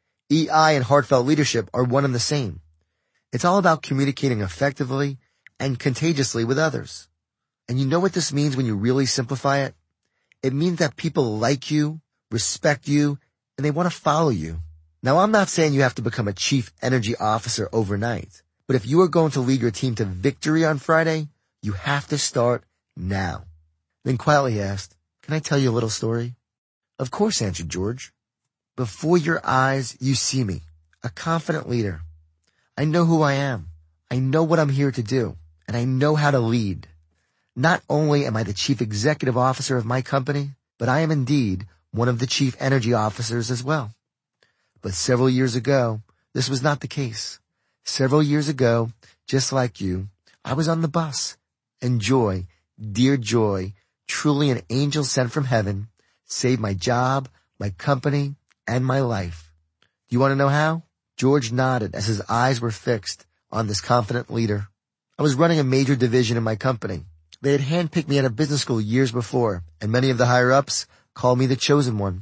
EI and heartfelt leadership are one and the same. It's all about communicating effectively and contagiously with others. And you know what this means when you really simplify it? It means that people like you, respect you, and they want to follow you. Now, I'm not saying you have to become a Chief Energy Officer overnight, but if you are going to lead your team to victory on Friday, you have to start now. Then quietly he asked, can I tell you a little story? Of course, answered George. Before your eyes, you see me, a confident leader. I know who I am. I know what I'm here to do, and I know how to lead. Not only am I the Chief Executive Officer of my company, but I am indeed one of the Chief Energy Officers as well. But several years ago, this was not the case. Several years ago, just like you, I was on the bus, and Joy, dear Joy, truly an angel sent from heaven, saved my job, my company, and my life. Do you want to know how? George nodded as his eyes were fixed on this confident leader. I was running a major division in my company. They had handpicked me out of business school years before, and many of the higher-ups called me the chosen one.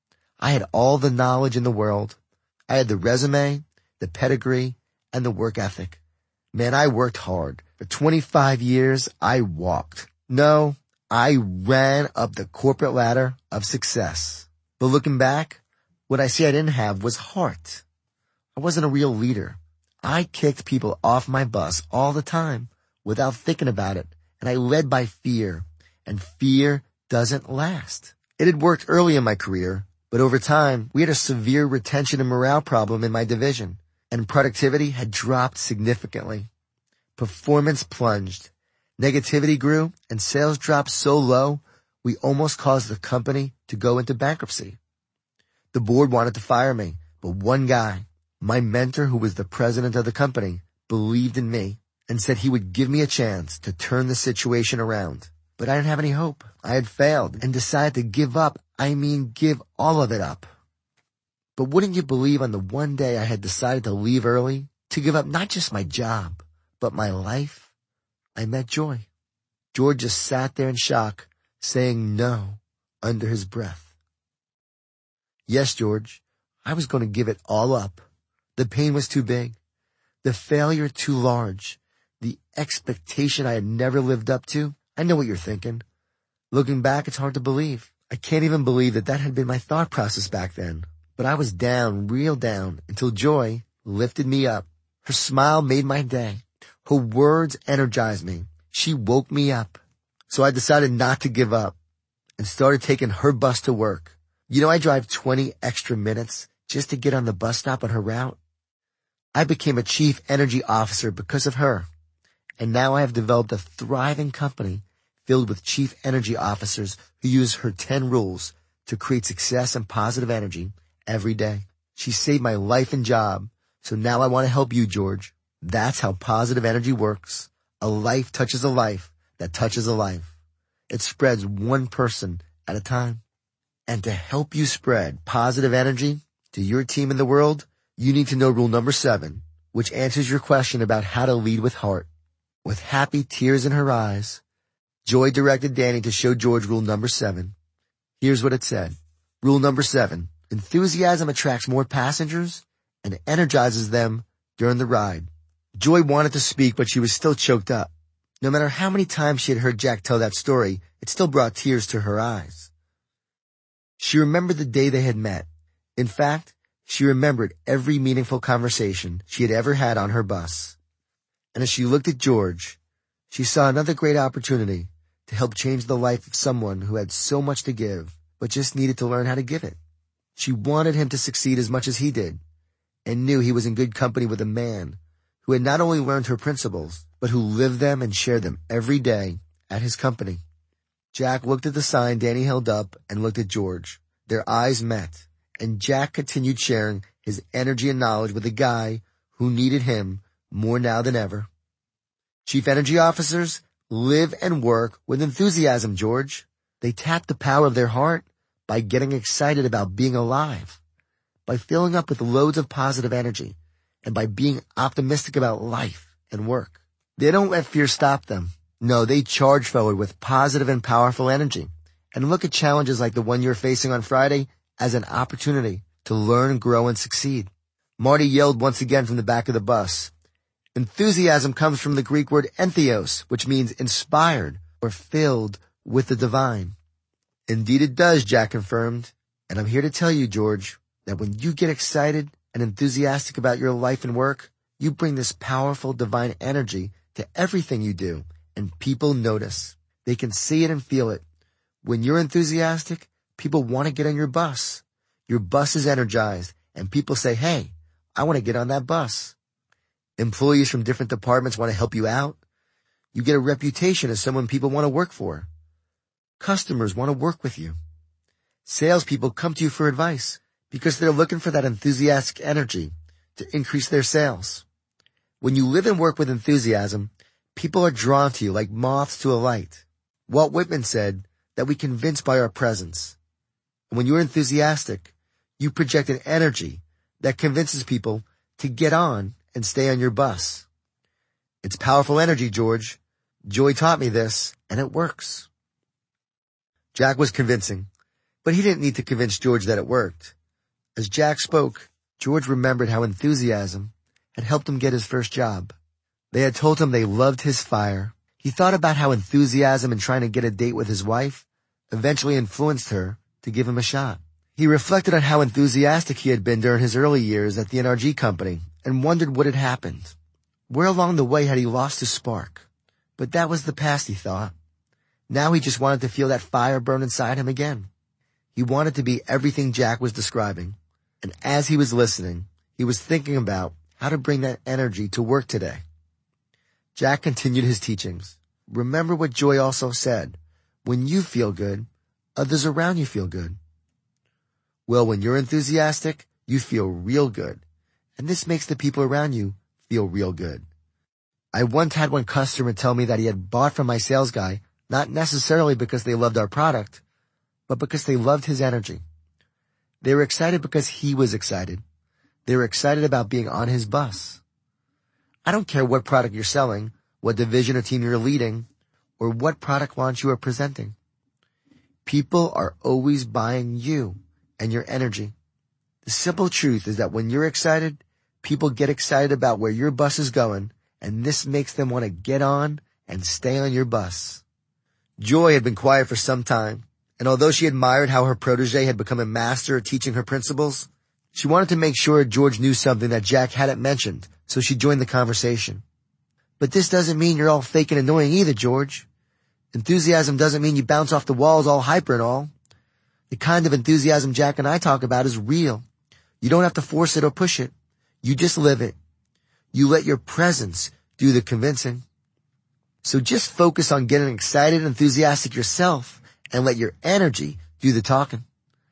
I had all the knowledge in the world. I had the resume, the pedigree, and the work ethic. Man, I worked hard. For 25 years, I walked. No, I ran up the corporate ladder of success. But looking back, what I see I didn't have was heart. I wasn't a real leader. I kicked people off my bus all the time without thinking about it, and I led by fear, and fear doesn't last. It had worked early in my career, but over time, we had a severe retention and morale problem in my division, and productivity had dropped significantly. Performance plunged. Negativity grew, and sales dropped so low, we almost caused the company to go into bankruptcy. The board wanted to fire me, but one guy, my mentor who was the president of the company, believed in me and said he would give me a chance to turn the situation around. But I didn't have any hope. I had failed and decided to give up. Give all of it up. But wouldn't you believe on the one day I had decided to leave early, to give up not just my job, but my life, I met Joy. George just sat there in shock, saying no under his breath. Yes, George, I was going to give it all up. The pain was too big. The failure too large. The expectation I had never lived up to. I know what you're thinking. Looking back, it's hard to believe. I can't even believe that had been my thought process back then. But I was down, real down, until Joy lifted me up. Her smile made my day. Her words energized me. She woke me up. So I decided not to give up and started taking her bus to work. You know, I drive 20 extra minutes just to get on the bus stop on her route. I became a chief energy officer because of her. And now I have developed a thriving company filled with chief energy officers who use her 10 rules to create success and positive energy every day. She saved my life and job. So now I want to help you, George. That's how positive energy works. A life touches a life that touches a life. It spreads one person at a time. And to help you spread positive energy to your team in the world, you need to know rule number 7, which answers your question about how to lead with heart. With happy tears in her eyes, Joy directed Danny to show George rule number 7. Here's what it said. Rule number 7. Enthusiasm attracts more passengers and energizes them during the ride. Joy wanted to speak, but she was still choked up. No matter how many times she had heard Jack tell that story, it still brought tears to her eyes. She remembered the day they had met. In fact, she remembered every meaningful conversation she had ever had on her bus. And as she looked at George, she saw another great opportunity to help change the life of someone who had so much to give, but just needed to learn how to give it. She wanted him to succeed as much as he did, and knew he was in good company with a man who had not only learned her principles, but who lived them and shared them every day at his company. Jack looked at the sign Danny held up and looked at George. Their eyes met, and Jack continued sharing his energy and knowledge with a guy who needed him more now than ever. Chief energy officers live and work with enthusiasm, George. They tap the power of their heart by getting excited about being alive, by filling up with loads of positive energy, and by being optimistic about life and work. They don't let fear stop them. No, they charge forward with positive and powerful energy and look at challenges like the one you're facing on Friday as an opportunity to learn, grow, and succeed. Marty yelled once again from the back of the bus. Enthusiasm comes from the Greek word entheos, which means inspired or filled with the divine. Indeed it does, Jack confirmed. And I'm here to tell you, George, that when you get excited and enthusiastic about your life and work, you bring this powerful divine energy to everything you do, and people notice. They can see it and feel it. When you're enthusiastic, people want to get on your bus. Your bus is energized, and people say, hey, I want to get on that bus. Employees from different departments want to help you out. You get a reputation as someone people want to work for. Customers want to work with you. Salespeople come to you for advice because they're looking for that enthusiastic energy to increase their sales. When you live and work with enthusiasm, people are drawn to you like moths to a light. Walt Whitman said that we convince by our presence. And when you're enthusiastic, you project an energy that convinces people to get on and stay on your bus. It's powerful energy, George. Joy taught me this, and it works. Jack was convincing, but he didn't need to convince George that it worked. As Jack spoke, George remembered how enthusiasm had helped him get his first job. They had told him they loved his fire. He thought about how enthusiasm in trying to get a date with his wife eventually influenced her to give him a shot. He reflected on how enthusiastic he had been during his early years at the NRG company and wondered what had happened. Where along the way had he lost his spark? But that was the past, he thought. Now he just wanted to feel that fire burn inside him again. He wanted to be everything Jack was describing. And as he was listening, he was thinking about how to bring that energy to work today. Jack continued his teachings. Remember what Joy also said. When you feel good, others around you feel good. Well, when you're enthusiastic, you feel real good. And this makes the people around you feel real good. I once had one customer tell me that he had bought from my sales guy, not necessarily because they loved our product, but because they loved his energy. They were excited because he was excited. They were excited about being on his bus. I don't care what product you're selling, what division or team you're leading, or what product launch you are presenting. People are always buying you and your energy. The simple truth is that when you're excited, People get excited about where your bus is going, and this makes them want to get on and stay on your bus. Joy had been quiet for some time, and although she admired how her protege had become a master at teaching her principles, she wanted to make sure George knew something that Jack hadn't mentioned, so she joined the conversation. But this doesn't mean you're all fake and annoying either, George. Enthusiasm doesn't mean you bounce off the walls all hyper and all. The kind of enthusiasm Jack and I talk about is real. You don't have to force it or push it. You just live it. You let your presence do the convincing. So just focus on getting excited and enthusiastic yourself and let your energy do the talking.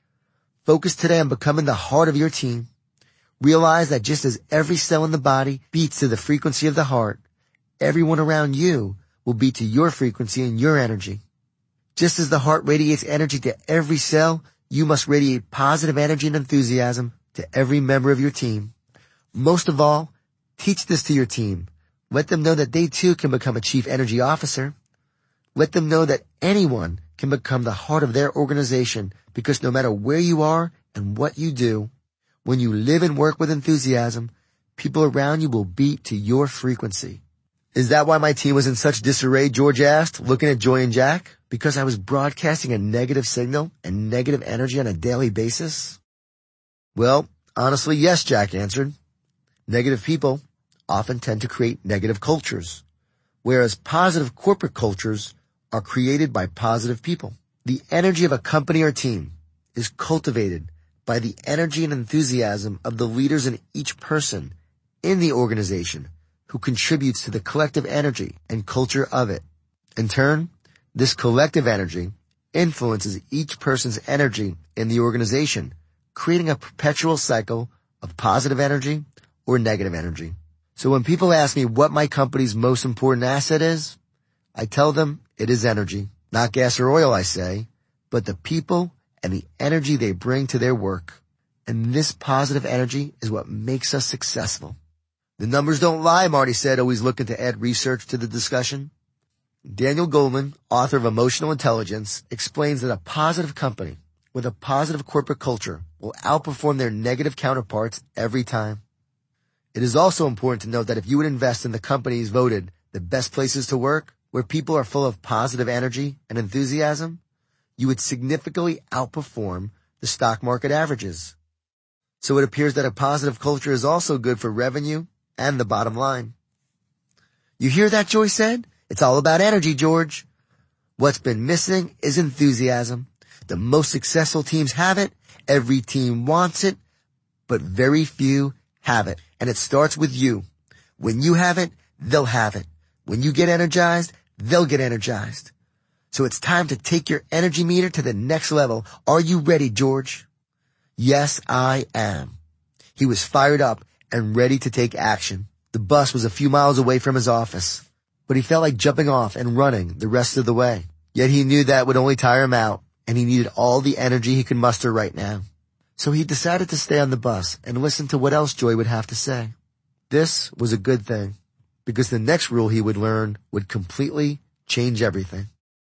Focus today on becoming the heart of your team. Realize that just as every cell in the body beats to the frequency of the heart, everyone around you will beat to your frequency and your energy. Just as the heart radiates energy to every cell, you must radiate positive energy and enthusiasm to every member of your team. Most of all, teach this to your team. Let them know that they too can become a chief energy officer. Let them know that anyone can become the heart of their organization, because no matter where you are and what you do, when you live and work with enthusiasm, people around you will beat to your frequency. Is that why my team was in such disarray, George asked, looking at Joy and Jack? Because I was broadcasting a negative signal and negative energy on a daily basis? Well, honestly, yes, Jack answered. Negative people often tend to create negative cultures, whereas positive corporate cultures are created by positive people. The energy of a company or team is cultivated by the energy and enthusiasm of the leaders in each person in the organization who contributes to the collective energy and culture of it. In turn, this collective energy influences each person's energy in the organization, creating a perpetual cycle of positive energy or negative energy. So when people ask me what my company's most important asset is, I tell them it is energy. Not gas or oil, I say, but the people and the energy they bring to their work. And this positive energy is what makes us successful. The numbers don't lie, Marty said, always looking to add research to the discussion. Daniel Goleman, author of Emotional Intelligence, explains that a positive company with a positive corporate culture will outperform their negative counterparts every time. It is also important to note that if you would invest in the companies voted the best places to work, where people are full of positive energy and enthusiasm, you would significantly outperform the stock market averages. So it appears that a positive culture is also good for revenue and the bottom line. You hear that, Joy said? It's all about energy, George. What's been missing is enthusiasm. The most successful teams have it. Every team wants it, but very few have it. And it starts with you. When you have it, they'll have it. When you get energized, they'll get energized. So it's time to take your energy meter to the next level. Are you ready, George? Yes, I am. He was fired up and ready to take action. The bus was a few miles away from his office, but he felt like jumping off and running the rest of the way. Yet he knew that would only tire him out, and he needed all the energy he could muster right now. So he decided to stay on the bus and listen to what else Joy would have to say. This was a good thing, because the next rule he would learn would completely change everything.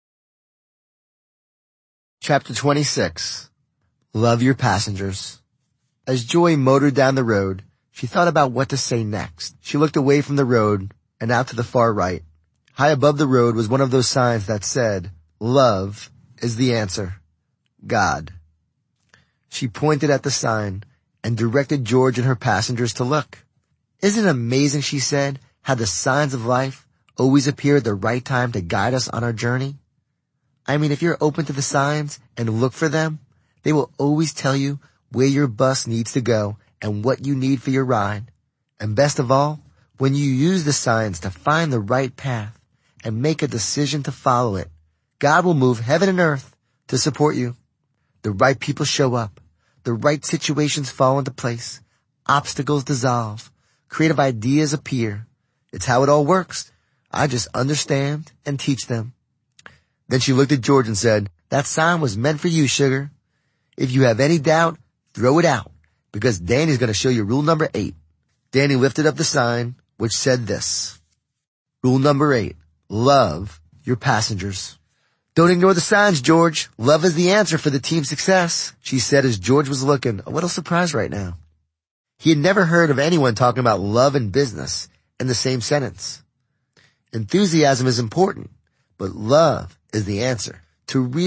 Chapter 26. Love your passengers. As Joy motored down the road, she thought about what to say next. She looked away from the road and out to the far right. High above the road was one of those signs that said, "Love is the answer. God." She pointed at the sign and directed George and her passengers to look. "Isn't it amazing," she said, "how the signs of life always appear at the right time to guide us on our journey? I mean, if you're open to the signs and look for them, they will always tell you where your bus needs to go and what you need for your ride. And best of all, when you use the signs to find the right path and make a decision to follow it, God will move heaven and earth to support you. The right people show up. The right situations fall into place. Obstacles dissolve. Creative ideas appear. It's how it all works. I just understand and teach them." Then she looked at George and said, "That sign was meant for you, sugar. If you have any doubt, throw it out, because Danny's going to show you rule number 8. Danny lifted up the sign, which said this: "Rule number 8, love your passengers." "Don't ignore the signs, George. Love is the answer for the team's success," she said as George was looking a little surprised right now. He had never heard of anyone talking about love and business in the same sentence. Enthusiasm is important, but love is the answer. To